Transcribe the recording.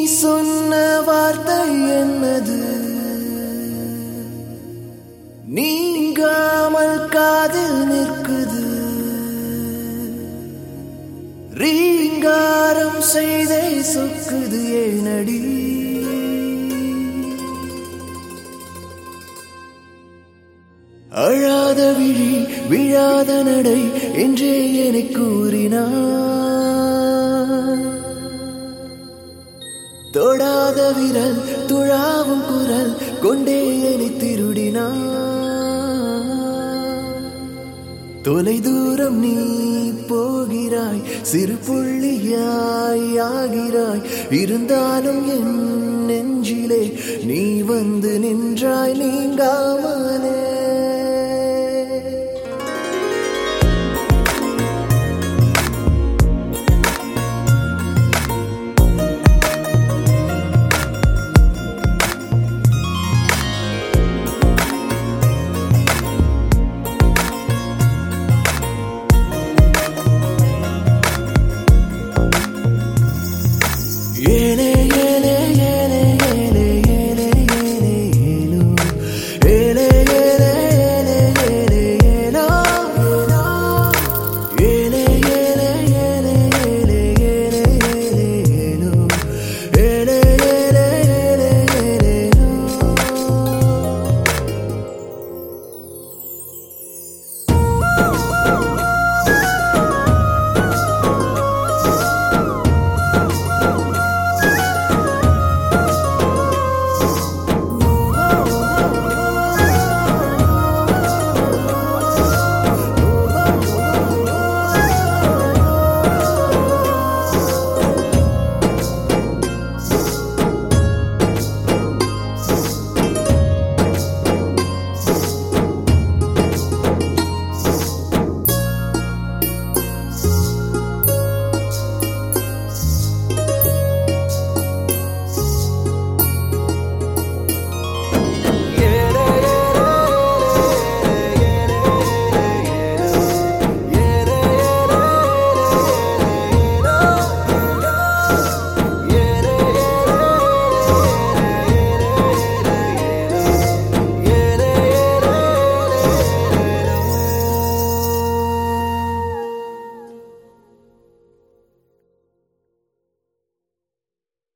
சொன்ன வார்த்தை என்னது நீங்காமல் காதில் நிற்குது ரீங்காரம் செய்தே சொக்குது ஏனடி அழாத விழி விழாத நடை என்றே எனக் கூறினார் தொடாத விரல் துழாவும் குரல் கொண்டே என்னை திருடினார் தொலை தூரம் நீ போகிறாய் சிறு புள்ளியாய் ஆகிறாய் இருந்தாலும் என் நெஞ்சிலே நீ வந்து நின்றாய் நீங்காமலே